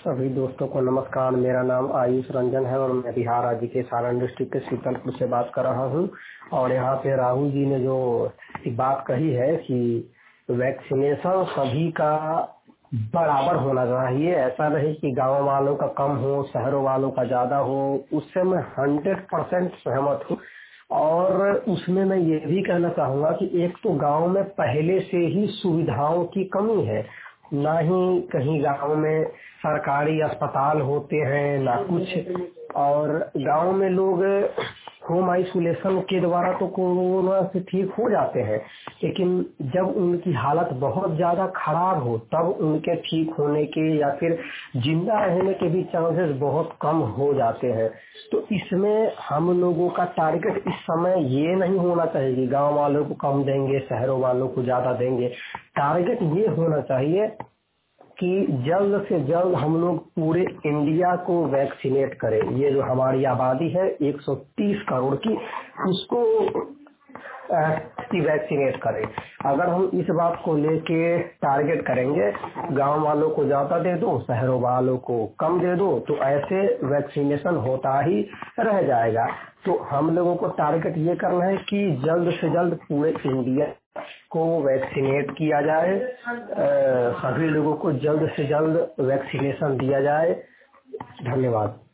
सभी दोस्तों को नमस्कार। मेरा नाम आयुष रंजन है और मैं बिहार राज्य के सारण डिस्ट्रिक्ट के शीतलपुर से बात कर रहा हूं। और यहाँ पे राहुल जी ने जो एक बात कही है कि वैक्सीनेशन सभी का बराबर होना चाहिए, ऐसा नहीं कि गांव वालों का कम हो शहरों वालों का ज्यादा हो। उससे मैं 100% सहमत हूँ। और उसमें मैं ये भी कहना चाहूंगा कि एक तो गांव में पहले से ही सुविधाओं की कमी है, ना ही कहीं गांव में सरकारी अस्पताल होते हैं ना कुछ। और गांव में लोग होम आइसोलेशन के द्वारा तो कोरोना से ठीक हो जाते हैं, लेकिन जब उनकी हालत बहुत ज्यादा खराब हो तब उनके ठीक होने के या फिर जिंदा रहने के भी चांसेस बहुत कम हो जाते हैं। तो इसमें हम लोगों का टारगेट इस समय ये नहीं होना चाहिए कि गांव वालों को कम देंगे शहरों वालों को ज्यादा देंगे। टारगेट ये होना चाहिए कि जल्द से जल्द हम लोग पूरे इंडिया को वैक्सीनेट करें। ये जो हमारी आबादी है 130 करोड़ की, उसको वैक्सीनेट करें। अगर हम इस बात को लेके टारगेट करेंगे, गांव वालों को ज्यादा दे दो शहरों वालों को कम दे दो, तो ऐसे वैक्सीनेशन होता ही रह जाएगा। तो हम लोगों को टारगेट ये करना है कि जल्द से जल्द पूरे इंडिया को वैक्सीनेट किया जाए, सभी लोगों को जल्द से जल्द वैक्सीनेशन दिया जाए। धन्यवाद।